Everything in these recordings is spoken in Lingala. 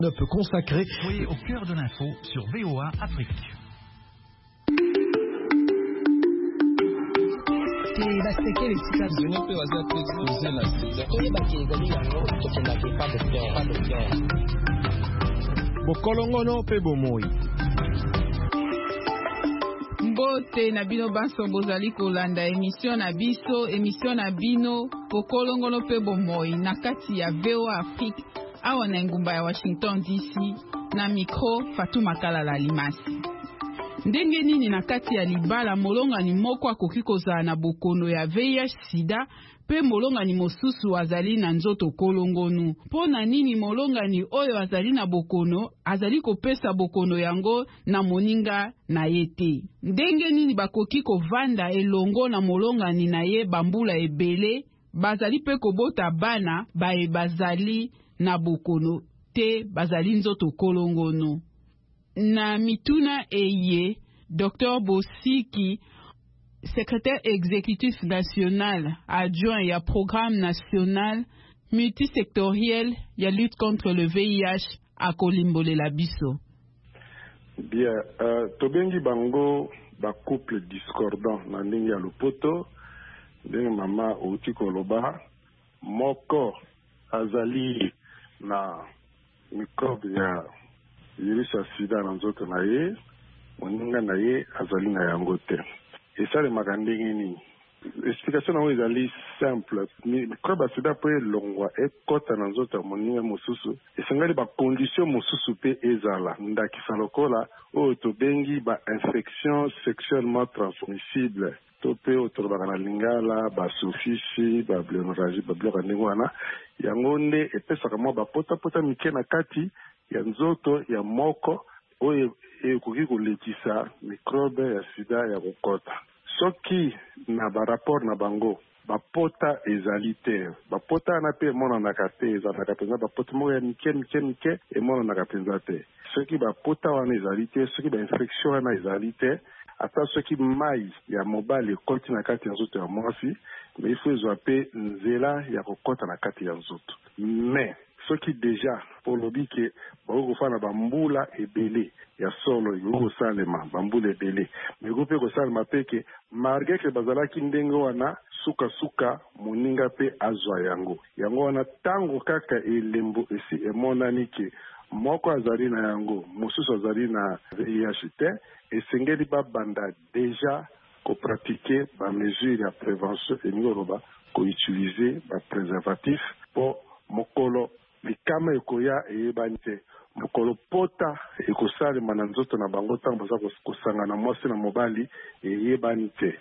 ne peut consacrer. Soyez au cœur de l'info sur VOA Afrique. Bokolongono pe bomoi. Mbote na bino baso bozali kolanda émission na bino Bokolongono pe bomoi na kati ya VOA Afrique awa na ngumba ya Washington DC na micro Fatou Makala Limasi. Ndenge nini na kati ya libala molongani moko akoki kozala na bokono ya VIH sida pe molongani mosusu azali na nzoto kolongonu. Pona nini molongani oyo azali na bokono azali kopesa bokono yango na moninga na yete? Ndenge nini bakoki kovanda elongo na molongani na ye bambula ebele bazali pe kobota bana bae bazali na bokono te bazali nzoto kolongonu? Na mituna eye, Dr. Bosiki, secrétaire exécutif national, adjoint ya programme national multisectoriel ya lutte contre le VIH à Kolimbolela biso. Bien, tobengi bango ba couple discordant na ndenge ya lopoto, ndenge mama outi koloba, moko azali na microbe ya virus ya sida na nzoto na ye, moninga na ye azali na yango te. Esalemaka ndenge nini? Explication nango ezali simple. Microbe ya sida po elongwa ekota na nzoto ya moninga mosusu, esengeli bacondition mosusu pe ezala. Ndakisa lokola oyo tobengi ba infection sexuellement transmissible. To pe otolobaka na lingala, basofisi, bablénorragie, babiloko ndenge wana. Yango nde epesaka mwa bapota mike na kati ya nzoto ya moko oyo ekoki kolekisa microbe ya sida ya kokota. Soki na barapport na bango bapota ezali te, bapota wana pe emonanaka te, ezalaka mpenza bapota moko ya mike emonanaka mpenza te. Soki bapota wana ezali te, soki bainfection wana ezali te, ata soki mai ya mobali ekoti na kati ya nzoto ya mwasi, me ifo ezwa pe nzela ya kokota na kati ya nzoto. Mais soki deja polobi ke bakokofana bambula ebele ya solo ekokosalema bambula ebele meko mpe kosalema pe ke malgré ke bazalaki ndenge wana suka moninga pe azwa yango wana tango kaka elembo esi emonani ke moko azali na yango mosusu azali na VIH te, esengeli babanda deja kopratike bamesure ya prévention elingi oloba koutilize bapréservatif po mokolo likama ekoya eyebani te, mokolo pota ekosalema na nzoto na bango ntango baza kosangana mwasi na mobali eyebani te.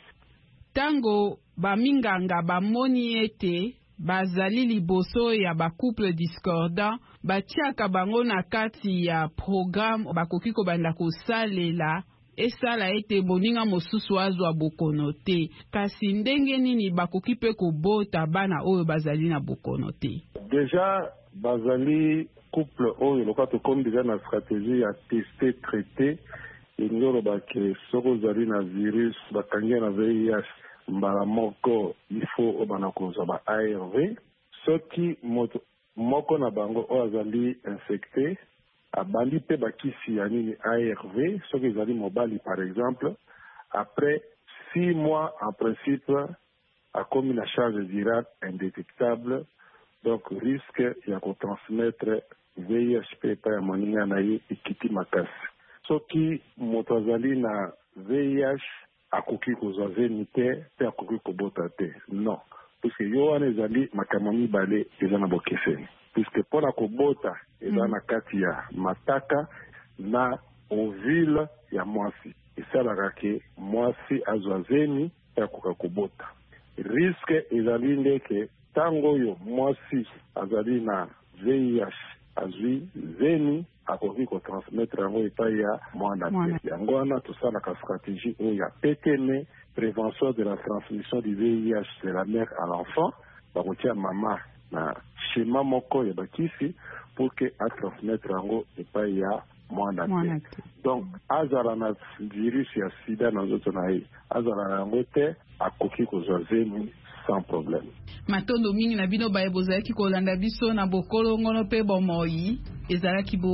Tango baminganga bamoni ete bazali liboso ya bacouple discordant batiaka bango na kati ya programme bakoki kobanda kosalela esala ete moninga mosusu azwa bokono te, kasi ndenge nini bakoki pe kobota bana oyo bazali na bokono te? Deja bazali couple oyo loka tokomi deja na stratégie ya tester traité elingi bake soko ozali na virus bakangi na VIH mbala moko ifo obana kozwa ba ARV. Soki moto moko na bango oyo azali infecté abandi pe bakisi ya nini ARV, soki ezali mobali par exemple, après 6 mois en principe akomi na charge virale indétectable, donc risque ya kotransmettre VIH pe pa ya moninga na ye ekiti makasi. Soki moto azali na VIH akoki kozwa veni te pe akoki kobota te, non, puisque yo wana ezali makambo mibale eza na bokeseni, puisque mpona kobota eza na kati ya mataka na ovule ya mwasi, esalaka ke mwasi azwa veni pe akoka kobota. Risque ezali ndeke tango oyo mwasi azali na VIH azwi veni akoki kotransmettre yango epai ya mwana te. Yango wana tosalaka stratégie oyo ya PTM, prévention de la transmission du VIH de la mère à l'enfant, bakotia mama na schéma moko ya bakisi pour que atransmettre yango epai ya mwana te. Donc azala na virus ya sida na nzoto na ye, azala na yango te, akoki kozwa veni sans problème. Matondo mingi na bino baye bozalaki kolanda biso na Bokolongono pe bomoi ezalaki bo